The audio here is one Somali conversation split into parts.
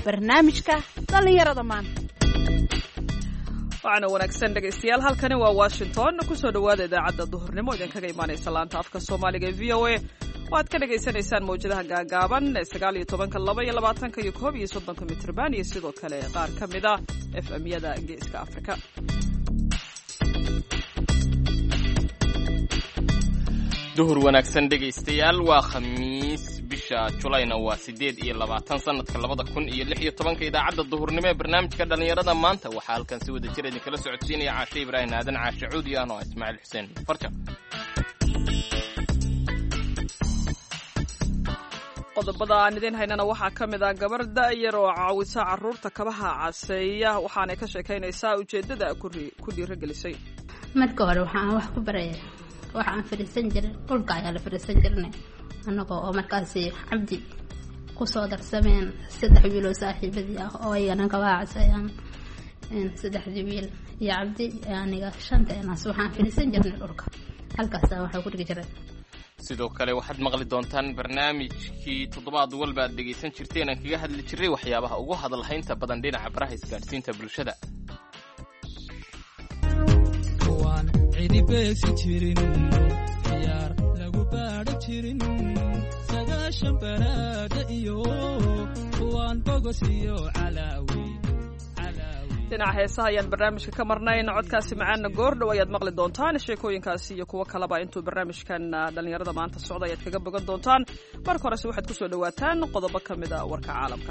barnaamijka dhallinyarada maanta. waxaana wanaagsan dhegaystayaal, halkani waa Washington. kusoo dhawaada idaacadda duhurnimo idinkaga imaanaysa laanta afka Soomaaliga ee VOA. waad ka dhageysanaysaan mawjadaha gaagaaban 19, 22 iyo 31 mitirban iyo sidoo kale qaar ka mid ah FM-yada Geeska Afrika. duhur wanaagsan dhegaystayaal, waa Khamiis bisha Julayna waa 8 sanadka 2016. idaacadda duhurnimo ee barnaamijka dhalinyarada maanta waxaa halkan si wada jir idin kala socodsiinaya Caashe Ibrahim Aadan, Caashe Cuudi iyo Ismaaciil Xuseen Farjan. qodobada aan idin haynana waxaa ka mid ah gabar da'yar oo caawisa carruurta kabaha caseeya, waxaanay ka sheekaynaysaa ujeeddada ku dhiirigelisay. marka hore waxaan wax ku baraya waxaan fariisan jiray dhulka ayaa la fariisan jirnay annagoo oo markaasi cabdi ku soo darsameen 3 wiil oo saaxiibadii ah oo ayana kabaha caseeyaan 3 wiil iyo cabdi aniga 5 eenaas waxaan fariisan jirnay dhulka halkaas waxaan ku dhigi jiray. sidoo kale waxaad maqli doontaan barnaamijkii toddobaad walba aad dhegaysan jirteen aan kaga hadli jiray waxyaabaha ugu hadalhaynta badan dhinaca baraha isgaadhsiinta bulshada. waan cidibeegsi jirin ciyaar lagu baadhi jirin 9 baraada iyo waan bogos iyo calaawi. dhinaca heesaha ayaan barnaamijka ka marnayn. codkaasi macaana goordhow ayaad maqli doontaan. sheekooyinkaasi iyo kuwo kaleba intuu barnaamijkan dhalinyarada maanta socda ayaad kaga bogan doontaan. marka horese waxaad ku soo dhawaataan qodobo ka mid a warka caalamka.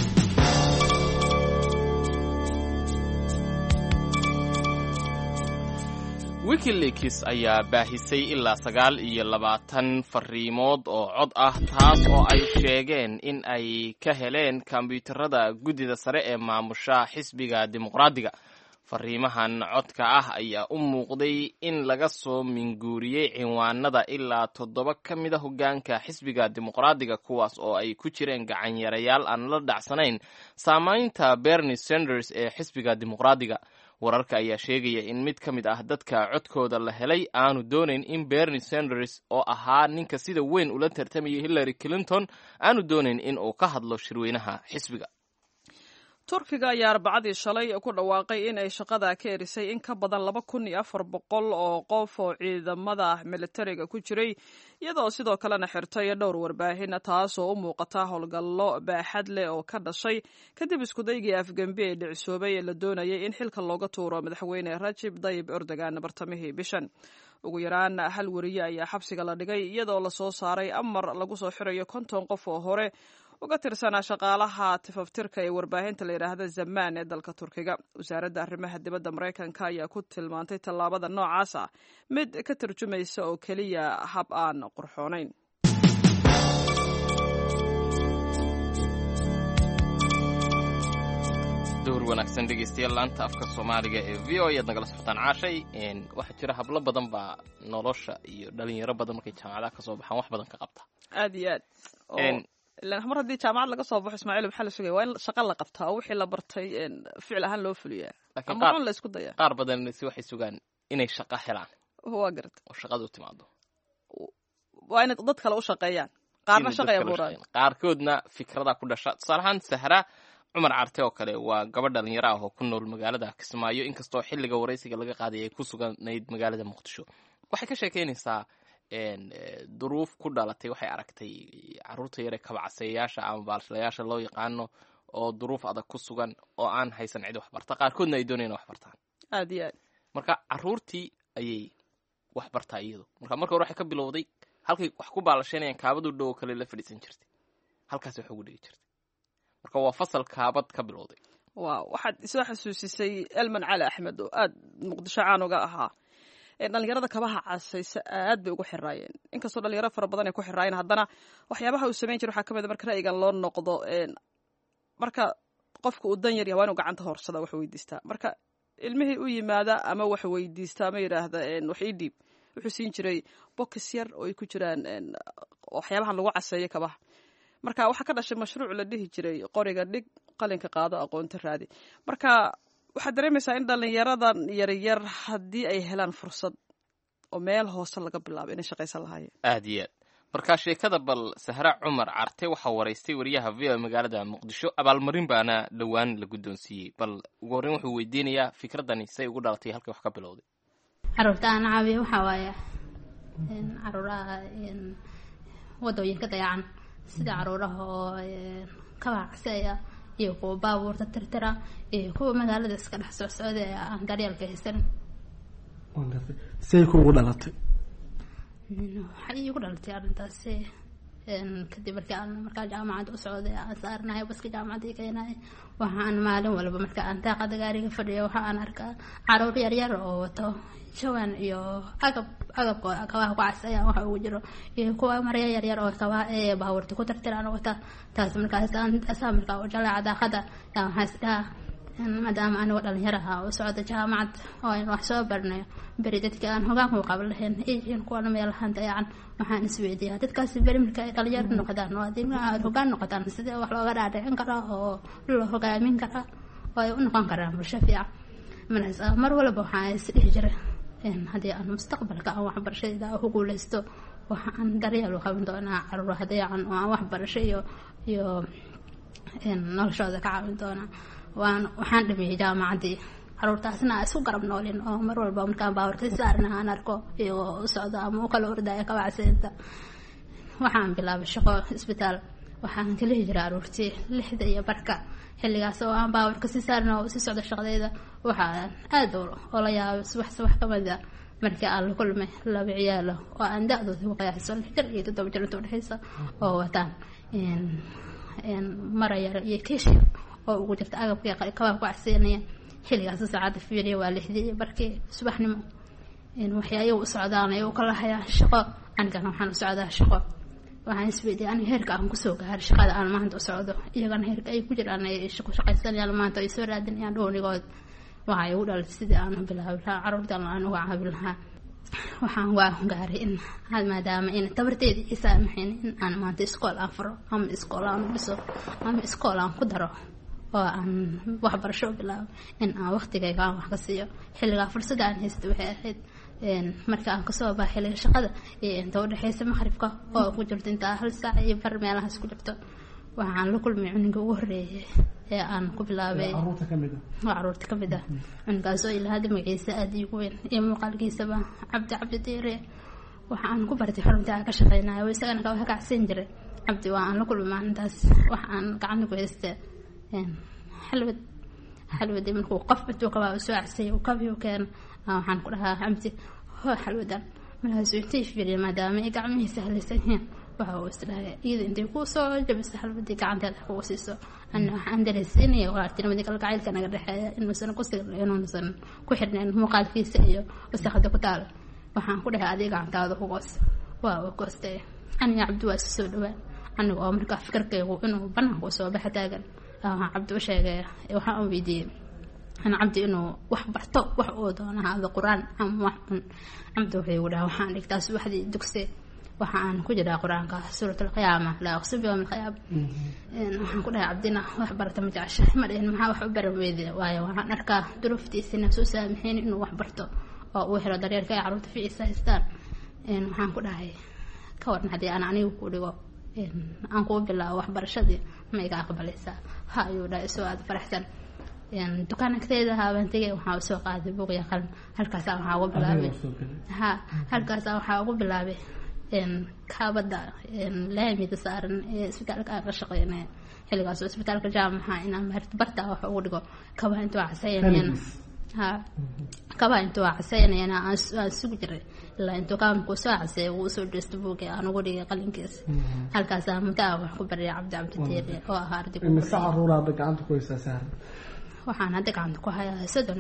Wikileaks ayaa baahisay ilaa 29 fariimood oo cod ah, taas oo ay sheegeen in ay ka heleen kombiyuutarada guddida sare ee maamusha xisbiga dimuqraadiga. fariimahan codka ah ayaa u muuqday in laga soo minguuriyey cinwaanada ilaa 7 ka mid a hoggaanka xisbiga dimuqraadiga, kuwaas oo ay ku jireen gacanyarayaal aan la dhacsanayn saamaynta Bernie Sanders ee xisbiga dimuqraadiga. wararka ayaa sheegaya in mid ka mid ah dadka codkooda la helay aanu doonayn in Bernie Sanders oo ahaa ninka sida weyn ula tartamayay Hillary Clinton aanu doonayn in uu ka hadlo shirweynaha xisbiga. turkiga ayaa arbacadii shalay ku dhawaaqay in ay shaqada ka erisay in ka badan 2400 oo qof oo ciidamada militariga ku jiray, iyadoo sidoo kalena xirtay dhowr warbaahin, taasoo u muuqata howlgallo baaxad leh oo ka dhashay kadib iskudaygii afgembi ee dhicisoobay ee la doonayay in xilka looga tuuro madaxweyne Rajab Tayyip Erdogan bartamihii bishan. ugu yaraan hal wariye ayaa xabsiga la dhigay, iyadoo lasoo saaray amar lagu soo xirayo 50 qof oo hore uga tirsanaa shaqaalaha tifaftirka ee warbaahinta la yidhaahda Zaman ee dalka Turkiga. wasaaradda arrimaha dibadda Mareykanka ayaa ku tilmaantay tallaabada noocaas ah mid ka tarjumaysa oo keliya hab aan qurxoonayn. duhur wanaagsan dhegaystayaal, laanta afka Soomaaliga ee VOA aad nagala socotaan. Caashay, waxaa jira hablo badan baa nolosha iyo dhalinyaro badan markay jaamacadaha ka soo baxaan wax badan ka qabta. aad iyo aad ilaan mar haddii jaamacad laga soo baxo Ismaaciil maxaa la sugaya waa in shaqo la qabtaa oo wixii la bartay ficil ahaan loo fuliyaa ama run la isku dayaa. qaar badan si waxay sugaan inay shaqo helaan waa garta oo shaqadu timaado, waa inay dad kale u shaqeeyaan, qaarna shaqo ay abuuraan, qaarkoodna fikrada ku dhasha. tusaale ahaan Sahra Cumar Carte oo kale waa gabadh dhalinyaro ah oo ku nool magaalada Kismaayo, inkastoo xilliga waraysiga laga qaaday ay ku suganayd magaalada Muqdisho. waxay ka sheekaynaysaa duruuf ku dhalatay. waxay aragtay carruurta yare kabacsayaasha ama baalshlayaasha loo yaqaano oo duruuf adag ku sugan oo aan haysan cid wax barta, qaarkoodna ay doonayaan wax bartaan. aad iyo aad marka carruurtii ayay wax bartaa iyadu. marka hore waxay ka bilowday halkay wax ku baalashaynayaan kaabadu dhow kale la fadhiisan jirtay, halkaas wax ugu dhigi jirtay. marka waa fasal kaabad ka bilowday. waxaad isoo xasuusisay Elman Cali Axmed oo aad Muqdisho caan uga ahaa. dhalinyarada kabaha casaysa aad bay ugu xiraayeen, inkastoo dhalinyaro fara badan ay ku xiraayeen, haddana waxyaabaha uu samayn jiray waxaa ka mid a marka ra'yigan loo noqdo marka qofka uu dan yar yahay waa inuu gacanta hoorsada wax weydiistaa. marka ilmihii u yimaada ama wax weydiista ama yidhaahda wax ii dhiib, wuxuu siin jiray bokis yar oo ay ku jiraan waxyaabahan lagu caseeyo kabaha. marka waxaa ka dhashay mashruuc la dhihi jiray qoriga dhig qalinka qaado aqoonta raadi. marka waxaad dareemaysaa in dhalinyaradan yaryar haddii ay helaan fursad oo meel hoose laga bilaabo inay shaqaysan lahaayeen. aad iyo aad markaa sheekada bal Sahra Cumar Carte waxaa waraystay wariyaha v o magaalada Muqdisho abaalmarin baana dhowaan la guddoonsiiyey bal ugu horreyn wuxuu weydiinayaa fikradani say ugu dhalatay halkay wax ka bilowday caruurta aan caawiyo waxaa waaye caruuraha wadooyinka dayacan sida caruuraha oo kabacsaya iyo kuwa baabuurta tirtira iyo kuwa magaalada iska dhex socsocda ee aan daryeelka haysan say kuugu dhalatay waxay iigu dhalatay arrintaasi kadib markaa jaamacadda u socday aan saarnahay baska jaamacadda keenay waxaan maalin walba marka aan daaqada gaariga fadhiyo waxa aan arkaa caruur yaryar oo wato jawaan iyo agabka kabaha ku casayaan waxa ugu jiro iyo kuwa marya yaryar oo kabaha ee baabuurta ku tirtiraan wata taas markaa markaa u jalaaca daaqada waxaan isdhahaa maadaama anigoo dhalinyaraha u socda jaamacad oo aan wax soo barnayo beri dadka aan hogaan ku qaban lahayn iyo kuwana meelahan dayacan waxaan isweydiiyaa dadkaasi beri marka ay dhalinyar noqdaan oo adina aad hogaan noqotaan sidee wax looga dhaadhicin karaa oo loo hogaamin karaa oo ay u noqon karaan bulsho fiican mar walba waxaan isdhihi jiray haddii aan mustaqbalka aan waxbarashadayda ku guuleysto waxaan daryeel u qaban doonaa caruuraha dayacan oo aan waxbarasho iyo noloshooda ka caawin doonaa waxaan dhameeyay jaamacaddii caruurtaasna isku garab noolin oo mar walba markaan baawarka saarna aan arko iyagoo u socdo ama u kala ordaya kabacsiinta waxaan bilaabay shaqo isbitaal waxaan kala jiray caruurtii 6 iyo barka xilligaas oo aan baawarka si saarna oo si socdo shaqadayda waxaan aad oo la yaabay subax kamida markii aan la kulmay 2 ciyaalo oo aan da'dooda ku qiyaasay 6 jir iyo 7 jir inta dhexeysa oo wataan marayar iyo kiish oo ugu jirta agabka kabaha ku caseenaya xilligaas saacada fiiriye waa 6 barkii subaxnimo waxyaabo u socdaan ay u kala hayaan shaqo aniga waxaan u socdaa shaqo waxaan isweydiiyay aniga heerka aan ku soo gaaray shaqada aan maanta u socdo iyagana heerka ay ku jiraan ay shaqaysanayaan maanta ay soo raadinayaan dhoonigood waxay u dhalatay sidii aan bilaabay caruurtan aan uga caawin lahaa waxaan waa gaaray in maadaama in tabarteedii isaamaxeen in aan maanta iskool aan furo ama iskool aan dhiso ama iskool aan ku daro oo aan waxbarasho bilaabo in aan waqtigayga aan wax ka siiyo xilligaa fursada aan haysto waxay ahayd marka aan kasoo baxay xilliga shaqada inta u dhaxaysa maqribka oo ku jirto inta 1 saac iyo bar meelahaas ku jirto waxaan la kulmay cunugga ugu horeeyay ee aan ku bilaabay caruurta kamid ah cunuggaas oo ilaa hadda magaciisa aad iigu weyn iyo muuqaalkiisaba cabdi diire waxaan ku bartay xarunta aan ka shaqeynayo isagana ka wax ka codsan jiray cabdi waan la kulmay maalintaas waxaan gacanta ku haystay xalwada markuu qof intuu kabaa u soo cadsay uu kabiyo keen waxaan ku dhahaa cabdi hoo xalwadan markaas intay fiiriyay maadaama ay gacmihiisa halaysan yihiin waxa uu isdhahay iyada intay ku soo jabisay xalwadii gacanteeda ku siiso anna waxaan dareensiinaya walaaltinimada kalgacaylka naga dhaxeeya inuusan ku sigin inuusan ku xirnayn muuqaalkiisa iyo wasaqada ku taal waxaan ku dhahay adiga gacantaada ku goos waa uu goostay aniga cabdi waa soo dhawaan aniga oo markaa fikirkaygu inuu banaanka u soo baxa taagan cabdi u sheegay waxaan weydiiyay أنا عبدي إنه وحبرته وحقوده هذا القرآن أم وحن عبده في وده وحن يكتاس واحد دكسي وحن كجدا قرآن كسورة القيامة لا أقسم بيوم القيامة وحن كلها عبدنا وحبرته متعشى مرين معه وحبر ويدي وحن أركا دروفتي سنة سوسة محين إنه وحبرته وحرا درير كي عروت في إسهستان وحن كلها كورن هذه أنا عني وكله أنقول بالله وحبر شدي ما يقابل إسا هاي وده سؤال فرحتن dukaan agteeda baan tagay waxaan soo qaaday buug iyo qalin halkaas waxaan ugu bilaabay halkaas waxaan ugu bilaabay kaabada laamida saaran ee isbitaalka aan ka shaqeynay xilligaas isbitaalka jaamaca inaan barta wax ugu dhigo kabaha intuu casaynayna kabaha intuu casaynayna aan sugu jiray ilaa intuu kaamku soo casay uu soo dhistay buug aan ugu dhigay qalinkiisa halkaas aan mutaa wax ku bariyay cabdi tiiri oo ahaa arday in saar ruuda gacanta ku haysaa waxaan hadda gacanta ku hayaa 3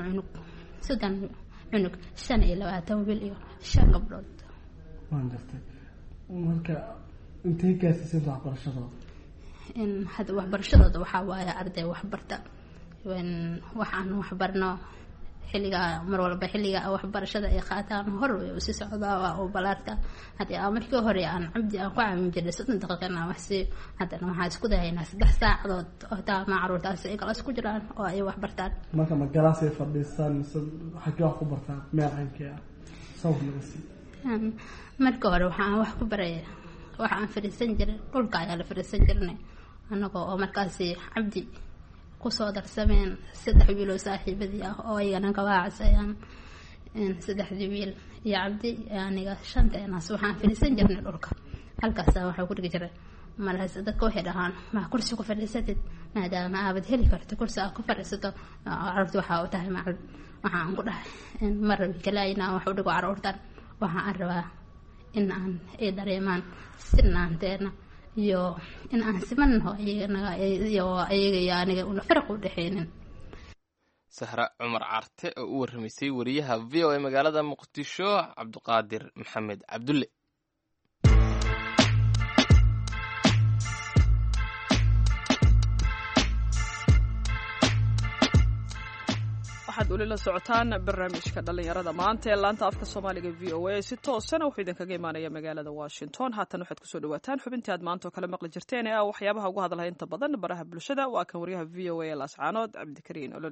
cunug 25 wiil iyo 5 gabdhood waan gartay marka intee gaarsiisay waxbarashadooda in hadda waxbarashadooda waxa waaye arday waxbarta waxaan waxbarno xilliga mar walba xilliga waxbarashada ay qaataan hor u si socdaa oo balaarta hadii markii hore aan cabdi aan ku caawin jiray 30 daqiiqo wax si hadana waxa isku dayaynaa 3 saacadood oo taa macruurtaas ay kala isku jiraan oo ay wax bartaan marka ma galaas ay fadhiistaan xagee wax ku bartaan meel aankii sawir laga sii marka hore waxaan wax ku baray waxa aan fariisan jiray dhulka ayaa la fariisan jirnay anagoo oo markaasi cabdi kusoo darsameen 3 wiil oo saaxiibadii ah oo ayagana gawaacayaan 3 wiil iyo cabdi aniga 5 eenaas waxaan fariisan jirnay dhulka halkaas waxa ku dhigi jiray markaas dadka waxay dhahaan ma kursi ku fadhiisatid maadaama aad heli karto kursi aad ku fadhiisato carruurta waxa uu tahay macallin waxaan ku dhahay mar kaleeyna wax u dhigo carruurtan waxaan rabaa in aan ay dareemaan sinaanteena iyo in aan simanno ayaga aniga una farq u dhaxaynin. Sahra Cumar Carte oo u warramaysay wariyaha VOA magaalada Muqdisho Cabduqaadir Maxamed Cabdulle. waxaad ula socotaan barnaamijka dhalinyarada maanta ee laanta afka Soomaaliga VOA si toosan wuxuu idinkaga imaanaya magaalada Washington. haatan waxaad kusoo dhawaataan xubintii aad maanta oo kale maqli jirteen ee waxyaabaha ugu hadalaya inta badan baraha bulshada. waa kan wariyaha VOA ee Laascaanood Cabdikariin Olol.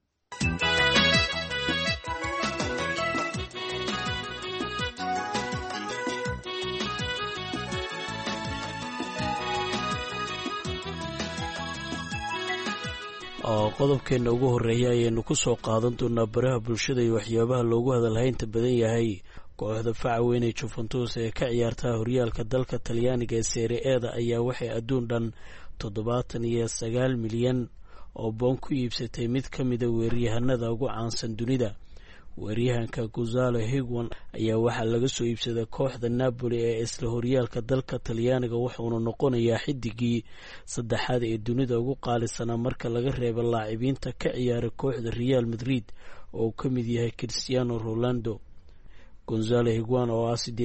qodobkeena ugu horeeya ayaynu ku soo qaadan doonaa baraha bulshada iyo waxyaabaha loogu hadalhaynta badan yahay kooxda faca weyn ee Juventus ee ka ciyaarta horyaalka dalka Talyaaniga ee Serie A ayaa waxay adduun dhan 79 milyan oo boon ku iibsatay mid ka mid ah weeraryahanada ugu caansan dunida. weeraryahanka Gonzalo Higuain ayaa waxaa laga soo iibsaday kooxda Napoli ee isla horyaalka dalka Talyaaniga wuxuuna noqonayaa xidigii saddexaad ee dunida ugu qaalisanaa marka laga reebo laacibiinta ka ciyaara kooxda Real Madrid oo ka mid yahay Cristiano Ronaldo. Gonzalo Higuain oo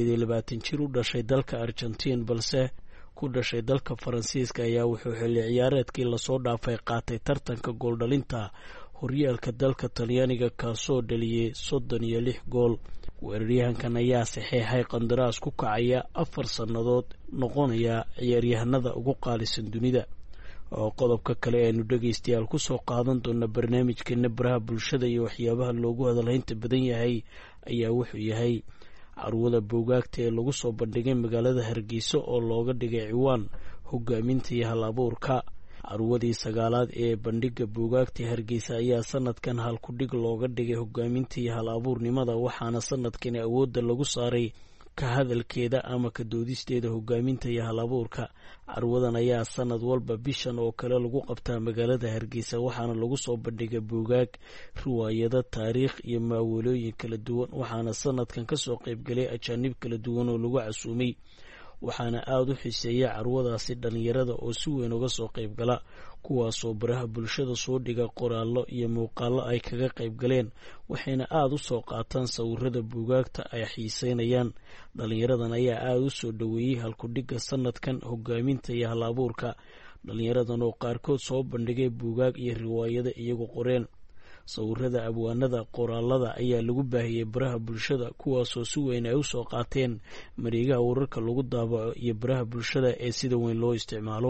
28 jir u dhashay dalka Argentina balse ku dhashay dalka Faransiiska ayaa wuxuu xilli ciyaareedkii la soo dhaafay qaatay tartanka gool dhalinta horyaalka dalka Talyaaniga kaasoo dhaliyay 36 gool. weeraryahankan ayaa saxeexay qandaraas ku kacaya 4 sannadood noqonaya ciyaaryahanada ugu qaalisan dunida. oo qodobka kale aynu dhageystayaal ku soo qaadan doona barnaamijkeena baraha bulshada iyo waxyaabaha loogu hadalhaynta badan yahay ayaa wuxuu yahay carwada buugaagta ee lagu soo bandhigay magaalada Hargeysa oo looga dhigay ciwaan hogaaminta iyo hal-abuurka. carwadii 9aad ee bandhiga buugaagta Hargeysa ayaa sanadkan hal ku dhig looga dhigay hogaaminta iyo hal-abuurnimada waxaana sanadkan awoodda lagu saaray ka hadalkeeda ama ka doodisteeda hogaaminta iyo hal-abuurka. carwadan ayaa sanad walba bishan oo kale lagu qabtaa magaalada Hargeysa waxaana lagu soo bandhigay buugaag, riwaayado, taariikh iyo maawalooyin kala duwan waxaana sanadkan ka soo qaybgalay ajaanib kala duwan oo lagu casuumay. waxaana aad u xiiseeya carwadaasi dhalinyarada oo si weyn uga soo qaybgala kuwaasoo baraha bulshada soo dhiga qoraallo iyo muuqaallo ay kaga qaybgaleen waxayna aad u soo qaataan sawirada buugaagta ay xiiseynayaan. dhalinyaradan ayaa aad u soo dhaweeyey halkudhigga sanadkan hogaaminta iyo hal-abuurka. dhalinyaradan oo qaarkood soo bandhigay buugaag iyo riwaayado iyagu qoreen. sawirada abwaanada qoraalada ayaa lagu baahiyey baraha bulshada kuwaasoo si weyn ay u soo qaateen mareegaha wararka lagu daabaco iyo baraha bulshada ee sida weyn loo isticmaalo.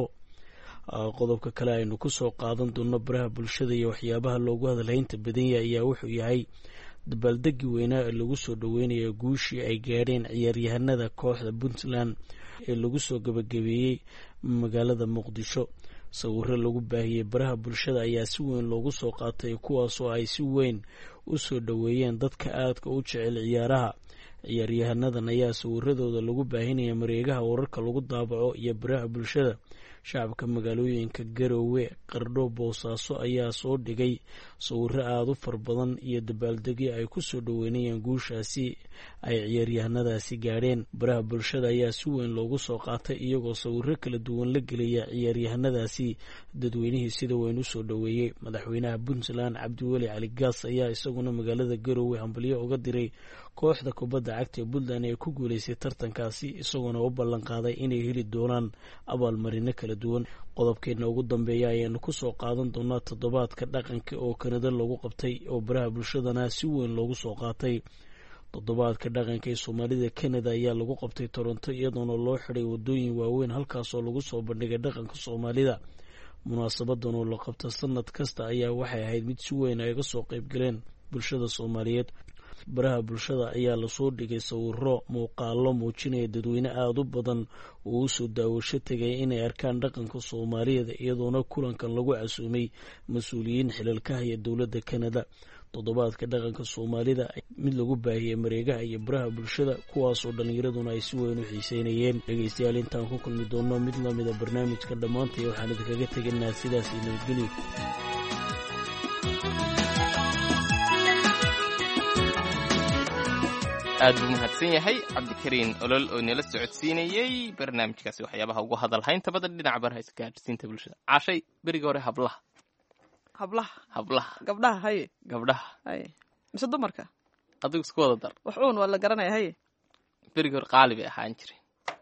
qodobka kale aynu ku soo qaadan doono baraha bulshada iyo waxyaabaha loogu hadalhaynta badan yahay ayaa wuxuu yahay dabaaldegi weynaa ee lagu soo dhaweynayo guushii ay gaadheen ciyaaryahanada kooxda Puntland ee lagu soo gabagabeeyey magaalada Muqdisho. sawirro lagu baahiyey baraha bulshada ayaa si weyn loogu soo qaatay kuwaasoo ay si weyn u soo dhaweeyeen dadka aadka u jecel ciyaaraha. ciyaaryahanadan ayaa sawiradooda lagu baahinaya mareegaha wararka lagu daabaco iyo baraha bulshada. shacabka magaalooyinka Garowe, Qardho, Boosaaso ayaa soo dhigay sawirro aad u far badan iyo dabaaldegyo ay ku soo dhaweynayaan guushaasi ay ciyaaryahanadaasi gaadheen. baraha bulshada ayaa si weyn loogu soo qaatay iyagoo sawirro kala duwan la gelaya ciyaaryahanadaasi dadweynihii sida weyn u soo dhaweeyey. madaxweynaha Puntland Cabdiweli Cali Gaas ayaa isaguna magaalada Garowe hambalyo uga diray kooxda kubadda cagta ee Puntland ee ku guuleysay tartankaasi isagoona u ballan qaaday inay heli doonaan abaalmarino kala duwan. qodobkeena ugu dambeeya ayaanu ku soo qaadan doonaa toddobaadka dhaqanka oo Kanada lagu qabtay oo baraha bulshadana si weyn loogu soo qaatay. toddobaadka dhaqanka ee Soomaalida Kanada ayaa lagu qabtay Toronto iyadoona loo xiray wadooyin waaweyn halkaasoo lagu soo bandhigay dhaqanka Soomaalida. munaasabadan oo la qabto sanad kasta ayaa waxay ahayd mid si weyn ay uga soo qaybgaleen bulshada Soomaaliyeed. baraha bulshada ayaa lasoo dhigay sawiro muuqaalo muujinaya dadweyne aada u badan oo usoo daawasho tegay inay arkaan dhaqanka soomaaliyeed iyadoona kulankan lagu casuumay mas-uuliyiin xilalka haya dowladda Canada. toddobaadka dhaqanka soomaalida mid lagu baahiyey mareegaha iyo baraha bulshada kuwaasoo dhallinyaraduna ay si weyn u xiiseynayeen. dhegeystayaal intaan ku kulmi doono mid lamida barnaamijka dhammaantay waxaan idinkaga tegaynaa sidaas iyo nabadgelyo. aad buu mahadsan yahay cabdikariin olol oo nala socodsiinayey barnaamijkaasi waxyaabaha ugu hadalhaynta badan dhinaca baraha isgaadhsiinta bulshada. caashay berigii hore hablaha gabdhaha haye gabdhaha haye mise dumarka adigu isku wada dar waxuun waa la garanaya haye berigii hore qaali bay ahaan jireen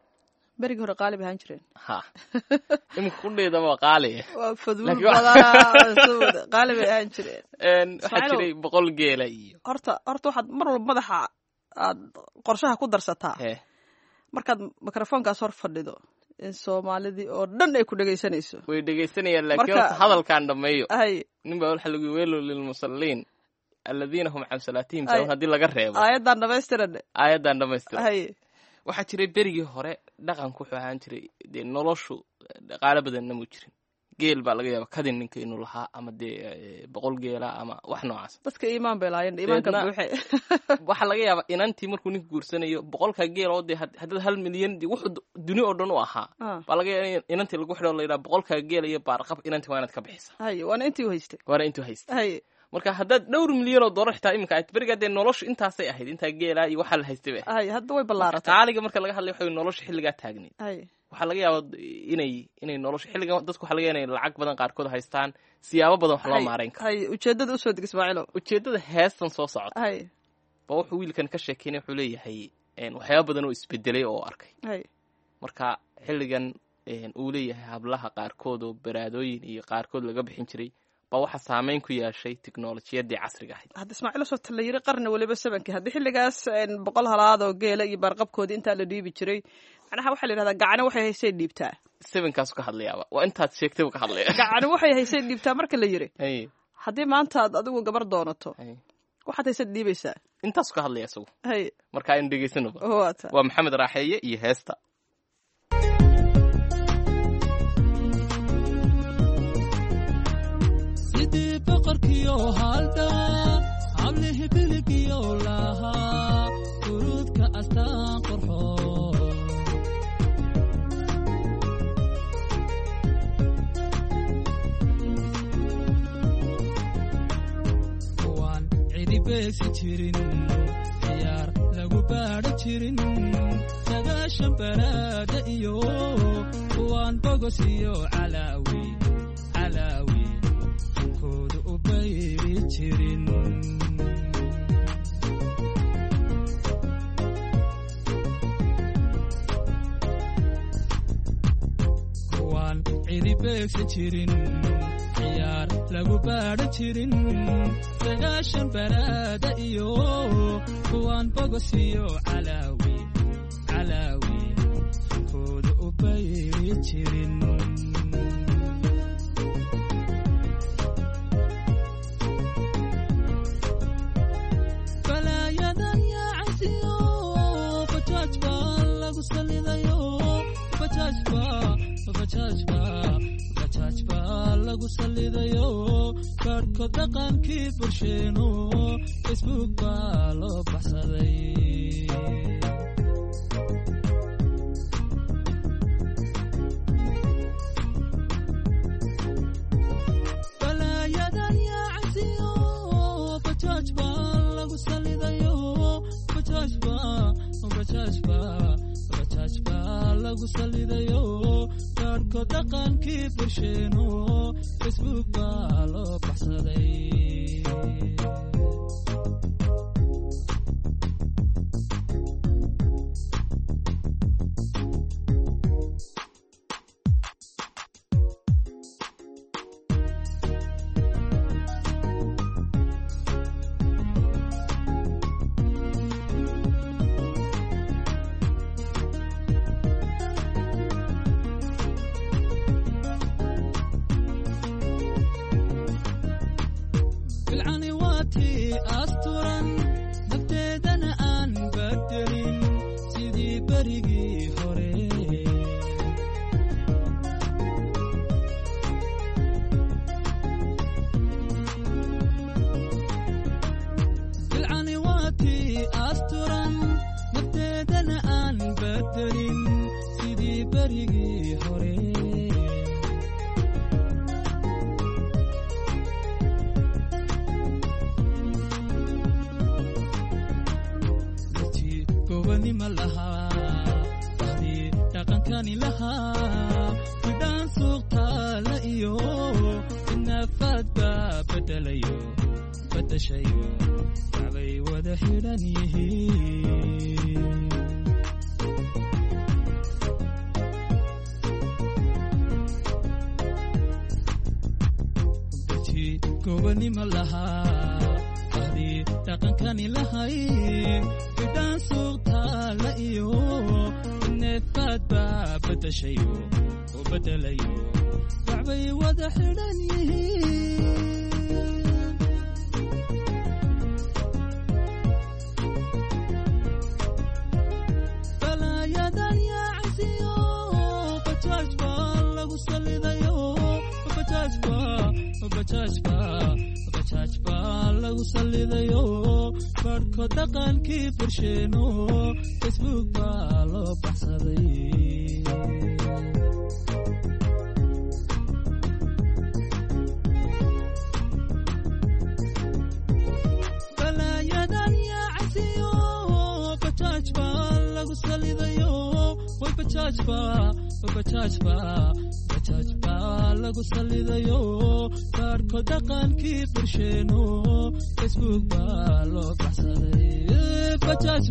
ha iminka kudheeda waa qaali waa faduul badan qaali bay ahaan jireen waxaa jiray 100 geela iyo horta waxaad mar walba madaxa aad qorshaha ku darsataa markaad mikrofoonkaas hor fadhido in soomaalidii oo dhan ay ku dhegaysanayso way dhegaysanayaan laakiin hadalkaan dhameeyo nin baa waxa lagu weelo lilmusalliin alladina hum can salaatihim sawun haddii laga reebo aayadan dhamaystiran waxaa jiray berigii hore dhaqanku wuxuu ahaan jiray dee noloshu dhaqaale badanna mu jirin geel baa laga yaaba kadin ninka inuu lahaa ama dee 100 geela ama wax noocaas dadka iimaan bay laayeen iimaanka buuxay waxa laga yaaba inantii markuu ninku guursanayo 100 geel oo dee haddii 1 milyan wuxuu duni oo dhan u ahaa baa laga yaaba inantii lagu xidho la yiraahdo 100 geel iyo baarqab inantii waa inaad ka bixisaa waana intii haystay marka haddaad dhowr milyan oo dollar xitaa iminka ay beriga dee noloshu intaasay ahayd intaa geela iyo waxa la haystay hadda way ballaaratay qaaliga marka laga hadlayo waxa nolosha xilligaa taagneed waxaa laga yaabaa inay nolosha xilligan dadku waxaa laga yaabaa inay lacag badan qaarkood haystaan siyaabo badan wax loo maareyn karo ujeedada usoo deg Ismaaciilo ujeedada heestan soo socota baa wuxuu wiilkan ka sheekeynay wuxuu leeyahay waxyaabo badan oo isbedelay oo arkay marka xilligan uu leeyahay hablaha qaarkood oo baraadooyin iyo qaarkood laga bixin jiray baa waxa saameyn ku yeeshay tiknoolajiyadii casriga ahayd. hadda Ismaaciilo soo talayiri qarni waliba 7kii hadii xilligaas 100 halaad oo geela iyo barqabkoodii inta la dhiibi jiray macnaha waxa la yiraahdaa gacana waxay haysay dhiibtaa 7kaas ka hadlayaaba waa intaad sheegtay ka hadlaya gacana waxay haysay dhiibtaa marka la yiri hadii maanta aad adigu gabar doonato waxaad haysay dhiibaysaa intaas ka hadlaya isagu marka in dhageysano waa maxamed raaxeeye iyo heesta boqorkiyo halda hablihi biligiyo lahaa urudka astaan qorxo waan cidi beegsi jirin ciyaar lagu baadhi jirin sagaashan baraada iyo waan bogos iyo calaawi kuwaan cidi beegsi jirin ciyaar lagu baadhi jirin sagaashan baraada iyo kuwaan bogos iyo calaawi kooda u bayri jirin bajaajba lagu salidayo kaadhko dhaqankii bulsheeno Facebook baa loo baxsaday balaayadan yaa casiyo bajaajba lagu salidayo bajaajba lagu salidayo kaadhko dhaqankii bulsheeno Facebook baa loo baxsaday gobanima lahaa bahdii dhaqankani lahaa bidhaan suuqtaala iyo inafaad baa bedashayo waxbay wada xidhan yihiin gobanima lahaa bahdii dhaqankani lahayn bidhaan suuqtaala iyo neefaad baa bedashayo oo bedelayo waxbay wada xidhan yihiin balaayadan yaa casiyo bajaaj baa lagu salidayo bajaaj baa lagu salidayo barhko dhaqankii bursheeno facebook baa loo baxsaday balaayadan yaa casiyo bajaaj baa lagu salidayo way bajaaj baa lagu salidayo baarko dhaqankii bursheeno facebook baa loo baxsaday bajaaj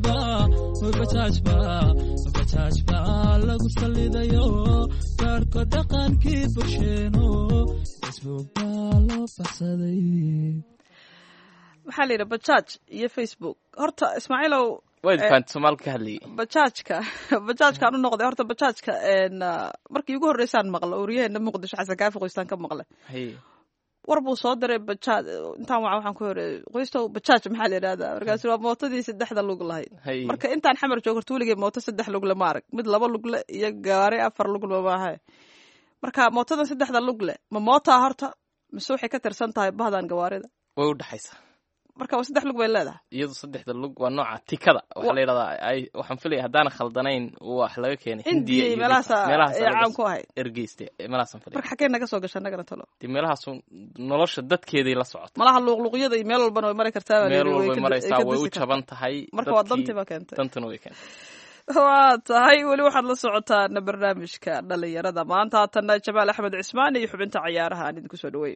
baa lagu salidayo baarko dhaqankii bursheeno facebook baa loo baxsaday waxaa la yidhi bajaaj iyo facebook horta ismaaciilow waydfaan soomaalka ka hadlayay bajaajkaan u noqday horta bajaajka markii ugu horreysaan maqla ooriyaheena muqdisho xasan kaafi qoystaan ka maqlay war buu soo diray bajaaj intaan waxaan ku hore qoystow bajaaj maxaa la yidhahdaa markaasi waa mootadii 3 lug lahayd marka intaan xamar joog horta weligay mooto 3 lug le ma arag mid 2 lug le iyo gaari 4 lug le maaha marka mootadan 3 lug le ma mootaa horta mise waxay ka tirsan tahay bahdan gawaarida way u dhaxaysaa marka waa 3 lug bay leedahay iyadu 3 lug waa nooca tikada waxa la yiraahdaa waxaan filay hadaan khaldanayn wax laga keenay hindiya meelaha caan ku ahay ergeyste meelahaas filay marka xageena ka soo gashay nagana talo meelahaas nolosha dadkeedii la socota malaha luqluqyada iyo meel walba way mari kartaa meel walba maraysaa way u jaban tahay marka waa dantiba keentay dantana way keentay waa tahay weli waxaad la socotaan barnaamijka dhalinyarada maanta haatana Jamaal Axmed Cismaan iyo xubinta ciyaaraha aan idinku soo dhaweeyo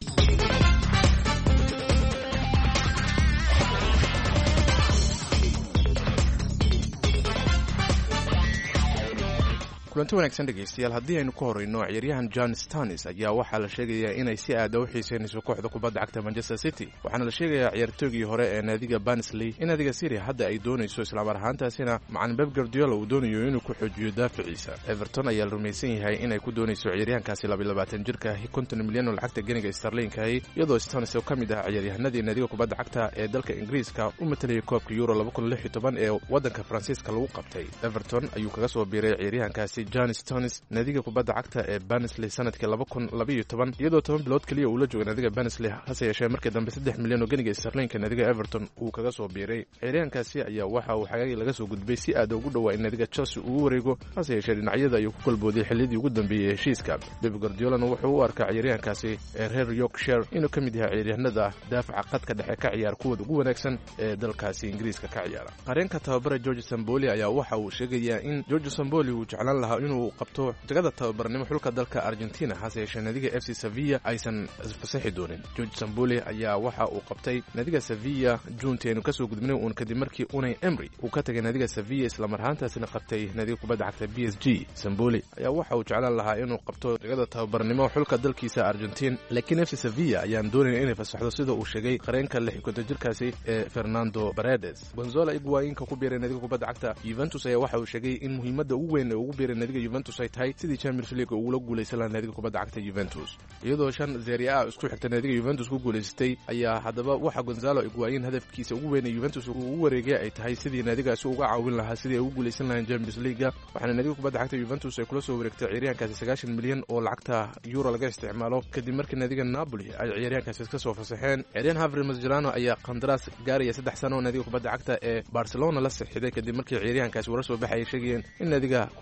kulanti wanaagsan dhegaystayaal haddii aynu ka horreyno ciyaaryahan john stonis ayaa waxaa la sheegayaa inay si aada u xiiseynayso kooxda kubadda cagta manchester city waxaana la sheegayaa ciyaartoygii hore ee naadiga barnsley in naadiga city hadda ay doonayso islaamar ahaantaasina macalin beb guardiola uu doonayo inuu ku xoojiyo daaficiisa everton ayaa la rumaysan yahay inay ku doonayso ciyaaryahankaasi 22 jirka 50 milyan oo lacagta geniga starlinkahi iyadoo stonis oo ka mid ah ciyaaryahanadii naadiga kubadda cagta ee dalka ingiriiska u matalayay koobka euro 2016 ee waddanka faransiiska lagu qabtay everton ayuu kaga soo biiray ciyaaryahankaasi john stonis naadiga kubadda cagta ee Barnsley sanadkii 2012 iyadoo 10 bilood kaliya uu la joogay naadiga Barnsley hase yeeshee markii dambe 3 milyan oo geniga sterling naadiga Everton uu kaga soo biiray ciyaaryahankaasi ayaa waxa uu xagaagii laga soo gudbay si aad ugu dhawaa in naadiga Chelsea uu wareego hase yeeshee dhinacyada ayuu ku kalbooday xilladii ugu dambeeyay heshiiska Pep Guardiola wuxuu u arkaa ciyaaryahankaasi ee reer Yorkshire inuu ka mid yahay ciyaaryahanada daafaca qadka dhexe ka ciyaar kuwa ugu wanaagsan ee dalkaasi Ingiriiska ka ciyaara qareenka tababara George Sampaoli ayaa waxa uu sheegayaa in George Sampaoli uu jeclaan lahaa inuu qabto jagada tababarnimo xulka dalka Argentina hase yeeshee naadiga FC Sevilla aysan fasaxi doonin George Sampaoli ayaa waxa uu qabtay naadiga Sevilla juunteenu ka soo gudbinay uun kadib markii Unai Emery uu ka tagay naadiga Sevilla isla marhaantaasina qabtay naadiga kubadda cagta PSG Sampaoli ayaa waxa uu jeclaan lahaa inuu qabto jagada tababarnimo xulka dalkiisa Argentina laakiin FC Sevilla ayaan doonayn inay fasaxdo sida uu sheegay qareenka 60 jirkaasi ee Fernando Paredes Gonzalo Higuain ku biiray naadiga kubadda cagta Juventus ayaa waxa uu sheegay in muhiimadda ugu weyn ee ugu biiray naadiga Juventus ay tahay sidii Champions League uu la guuleysan lahaa naadiga kubadda cagta Juventus iyadoo 5 Serie A isku xigta naadiga Juventus ku guuleystay ayaa hadaba waxa Gonzalo Higuain hadafkiisa ugu weyn ee Juventus uu u wareegay ay tahay sidii naadigaasi uga caawin lahaa sidii ay ugu guuleysan lahayn Champions League waxaana naadiga kubadda cagta Juventus ay kula soo wareegtay ciyaaryahankaasi 90 milyan oo lacagta euro laga isticmaalo kadib markii naadiga Napoli ay ciyaaryahankaasi ka soo fasaxeen ciyaaryahan Javier Mascherano ayaa qandaraas gaaraya 3 sano naadiga kubadda cagta ee Barcelona la saxiixday kadib markii ciyaaryahankaasi warar soo baxay sheegayeen in naadiga kubadda cagta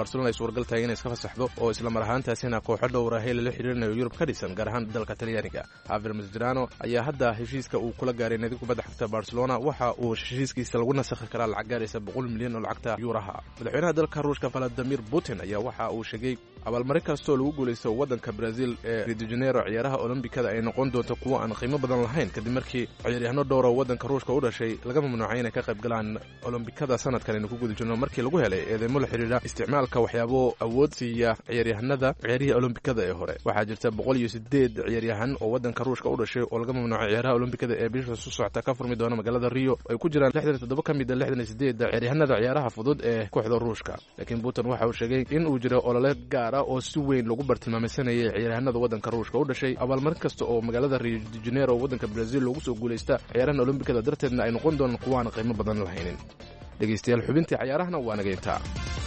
barcelona ay suuragal tahay inay iska fasaxdo oo isla mar ahaantaasina kooxo dhowra hee lala xiriirinayo yurub ka dhisan gaar ahaan dalka talyaaniga. Javier Mascherano ayaa hadda heshiiska uu kula gaaray naadiga kubadda cagta Barcelona waxa uu heshiiskiisa lagu nasakhi karaa lacag gaaraysa 100 milyan oo lacagta yuuraha. Madaxweynaha dalka Ruushka Vladimir Putin ayaa waxa uu sheegay abaalmarin kastoo lagu guuleysto waddanka Brazil ee Rio de Janeiro ciyaaraha Olombikada ay noqon doonto kuwo aan qiimo badan lahayn kadib markii ciyaaryahanno dhowr oo waddanka Ruushka u dhashay laga mamnuucay inay ka qayb galaan Olombikada sanadkan aynu ku guda jirno markii lagu helay eedeymo la xiriira isticmaalka waxyaabo awood siiya ciyaaryahanada ciyaarihii Olombikada ee hore. Waxaa jirta 108 ciyaaryahan oo waddanka Ruushka u dhashay oo laga mamnuucay ciyaaraha Olombikada ee bisha soo socota ka furmi doona magaalada Rio ay ku jiraan 67 ka mid ah 68 ciyaaryahanada ciyaaraha fudud ee kooxda Ruushka. Laakiin Putin waxa uu sheegay in uu jiro olole gaar ah oo si weyn lagu bartilmaameedsanayay ciyaaryahanada waddanka Ruushka u dhashay abaalmarin kasta oo magaalada Rio de Janeiro waddanka Brazil lagu soo guuleysta ciyaaraha Olombikada darteedna ay noqon doonaan kuwo aan qiimo badan lahayn. dhegeystayaal xubintii ciyaarahana waa naga intaa.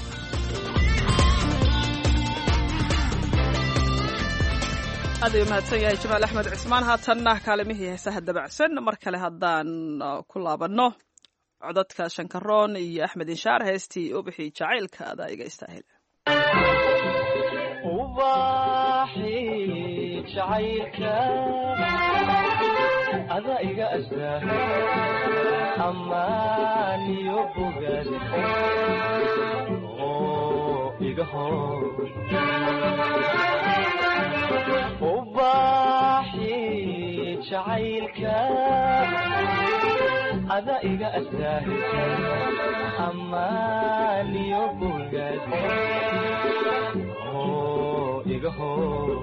aad ayuu mahadsan yahay Jamaal Axmed Cismaan. haatanna kaalimihii heesaha dabacsan mar kale haddaan ku laabanno codadka Shankaroon iyo Axmed Inshaar heestii u bixi jacaylka adaa iga istaahil. ubaxi jacaylka adaa iga istaahil amaan iyo bogaad oo iga hor ubaxi jacaylka adaa iga istaahil amaan iyo bogaad oo iga hor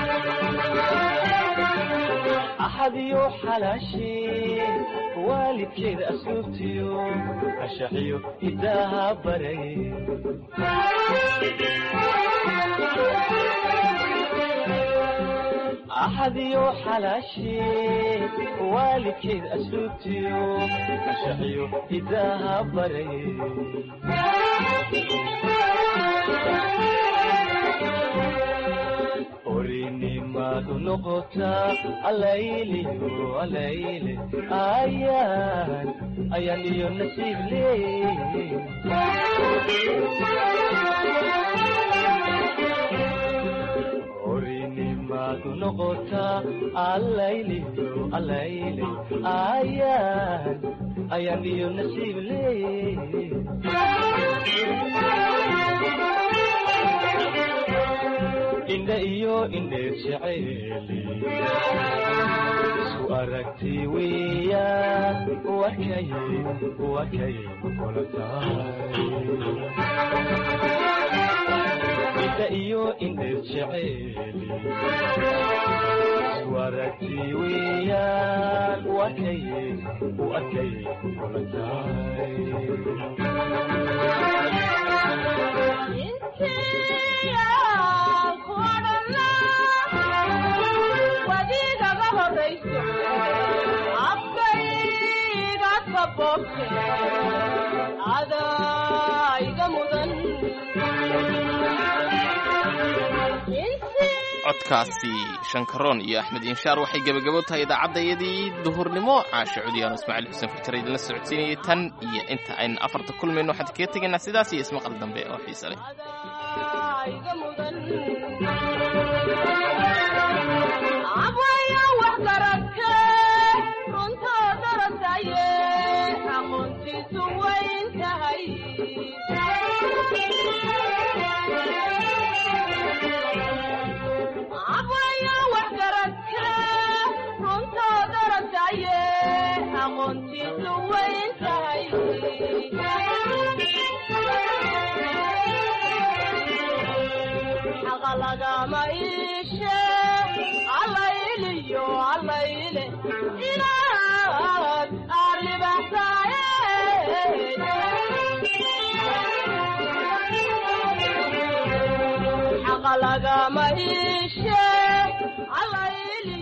أحد يوحلاشي والد كده أسلوبتيو أشعيو إداها بري أحد يوحلاشي والد كده أسلوبتيو أشعيو إداها بري أريني ما نقطة الليلي الليلي أيان يوم نسيب لي أريني ما نقطة الليلي الليلي أيان يوم نسيب لي inda iyo indheed jacayli isku aragti weeyaan wakay kula tahay inda iyo indheed jacayli isku aragti weeyaan wakay kula tahay codkaasi Shankaroon iyo Axmed Inshaar waxay gabagabo tahay idaacadayadii duhurnimo. Caasha Cudiyaan Ismaaciil Xuseen Fikri idin la socodsiinayay tan iyo inta aynu afarta kulmayno waxaan kaga tegaynaa sidaas iyo ismaqal dambe oo xiiso leh. لقما إيشة الليلي الليلي إلهك أرلي بحسايد حق لقما إيشة الليلي